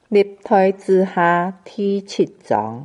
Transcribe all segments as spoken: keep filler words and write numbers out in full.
歷代志下第七章。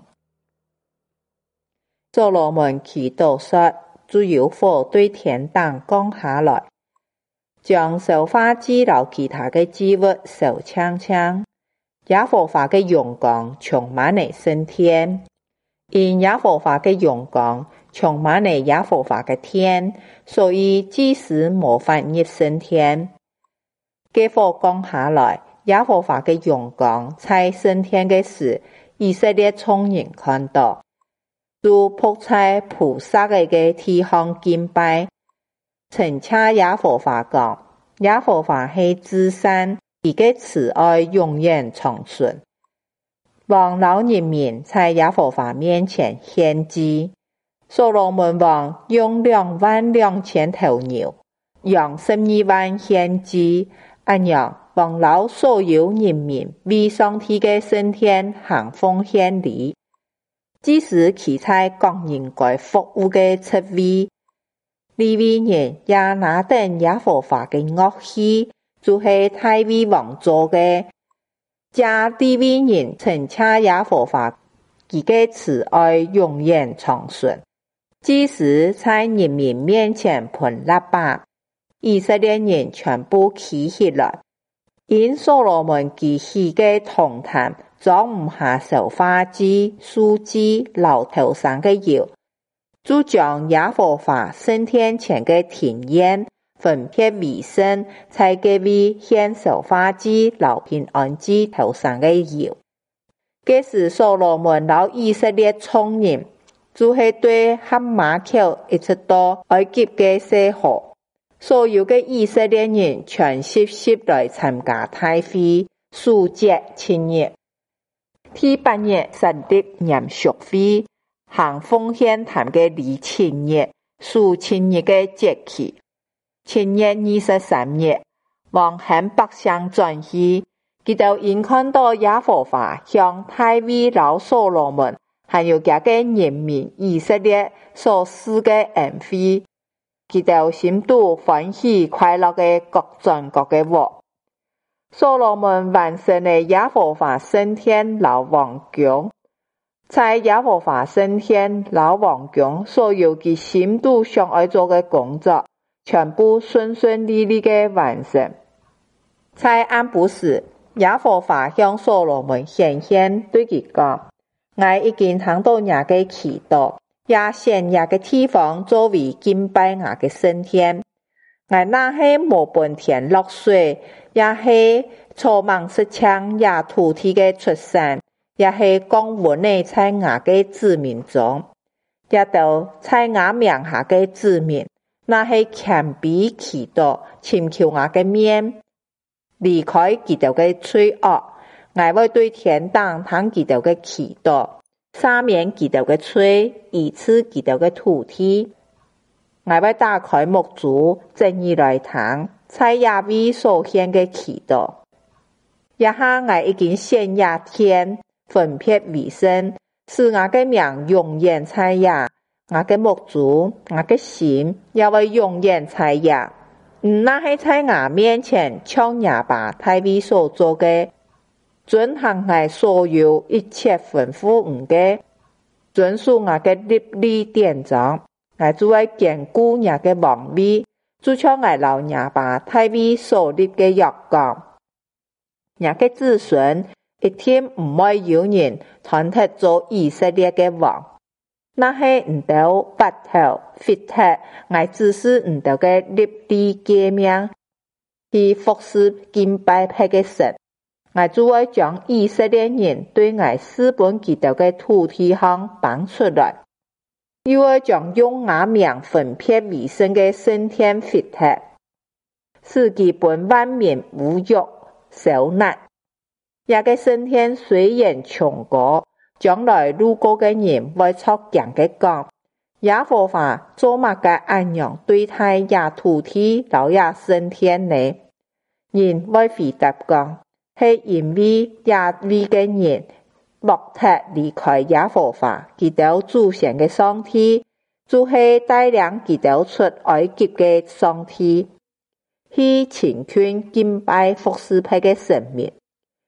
所羅門祈禱說，主有火對天燈降下來，將燒化祭和其他的祭物燒淨淨。耶和華的榮光充滿了聖殿，因耶和華的榮光充滿了耶和華的殿，所以祭司無法入聖殿。這火降下來，耶和華的榮光在聖殿的時，以色列眾人看到，就仆在菩薩的個地方敬拜，稱謝耶和華講，耶和華是至善，他的慈愛永遠長存。王老人民在耶和華面前獻祭，所羅門王用兩萬兩千頭牛，用十二萬獻祭，按樣王老所有人民為上帝的聖殿行奉獻禮。祭司企在各人該服務的職位，利未人也拿定耶和華的樂器，就是大衛王做的。這利未人稱謝耶和華，他的慈愛永遠長存。祭司在人民面前噴喇叭，以色列人全部起起來，因所羅門其起的銅壇裝唔下燒化祭、素祭、流頭上的油，就將耶和華聖殿前的庭院分別為聖，在各位獻燒化祭、流平安祭頭上的油。這時所羅門和以色列眾人，就是對哈馬口一直到埃及的西河，所有的以色列人全息息來參加大會，數節七日。第八日設立嚴肅會，行奉獻壇的禮七日，數七日的節期。七月二十三日，王向百姓轉去，他就因看到耶和華向大衛和所羅門，還有這個人民以色列所施的恩惠，他就心度歡喜快樂的各傳各的話。所羅門完成了耶和華聖殿和王宮，在耶和華聖殿和王宮所有其心度想愛做的工作，全部順順利利的完成。在安布時，耶和華向所羅門顯現，對他講：我已經聽到你的祈禱，也選你的地方作為敬拜我的聖殿。我那是無半天落水，也是草莽失槍也土地的出產，也是降溫的在我的子民中，也都在我名下的子民，那是謙卑祈禱，尋求我的面，離開他們的罪惡。我會對天燈聽他們的祈禱，赦免他們的罪，醫治他們的土地。我會打開目珠，正義來聽，在耶位所獻的祈禱。一下我已經選耶天，分別為聖，使我的名永遠在耶，我的目珠，我的心也會永遠在耶。嗯，那是在我面前像耶爸大衛所做的，遵行我所有一切吩咐唔的，遵守我的律例典章。我就會堅固你的王位，就像我老耶爸大衛所立的約講，你的子孫一定唔會有人傳他做以色列的王。那是唔到八頭、血頭，我只是唔到的立地誡命，去服侍敬拜別個神。我就會將以色列人對我私本基督的土地上綁出來。又會將用我名分別為聖的聖殿復興，使其本萬民無欲受難。這個聖殿雖然崇高，將來路過的人會錯講的講，耶和華做乜個按樣對待這土地和這聖殿呢？人會回答講，是因為這位的人莫特離開耶和華，基督祖先的上帝，就是帶領基督出埃及的上帝，去請勸敬拜服侍別個神明。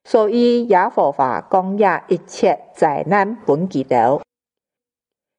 所以耶和華降下一切災難本佢哋。